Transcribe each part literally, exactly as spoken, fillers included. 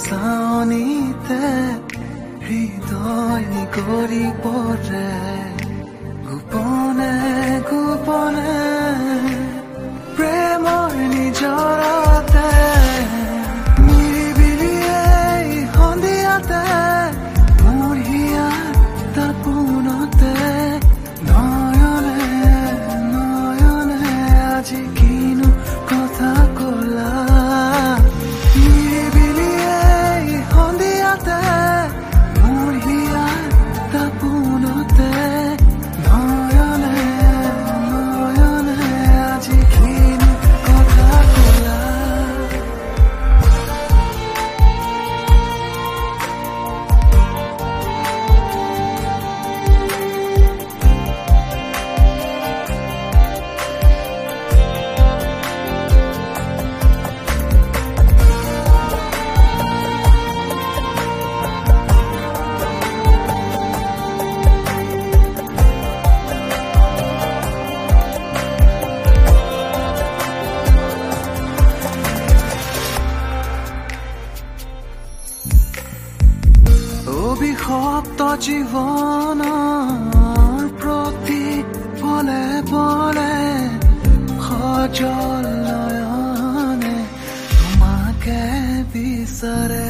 চাৱনিতে হৃদয় কৰি পৰে গোপনে গোপনে প্ৰেমৰ নিজৰতে নিৰিবিলিয়ে সন্ধিয়াতে মোৰ হিয়াৰ তাপোনতে নয়নে নয়নে আজি কিনো কথা কলা নিৰিবিলিয়ে সন্ধিয়াতে মোৰ হিয়াৰ তাপোনতে নয়নে নয়নে আজি কিনো কথা কলা অভিশপ্ত জীৱনৰ প্ৰতি পলে পলে সজল নয়নে তোমাকে বিচাৰে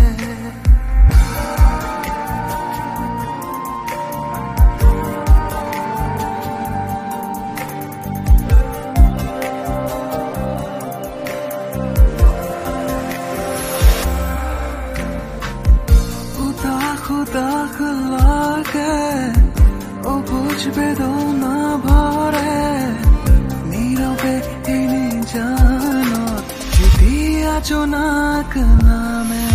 উদাস লাগে অবুঝ বেদনা ভরে নীরবে তিনি জানত যেতিয়া জোনাক নামে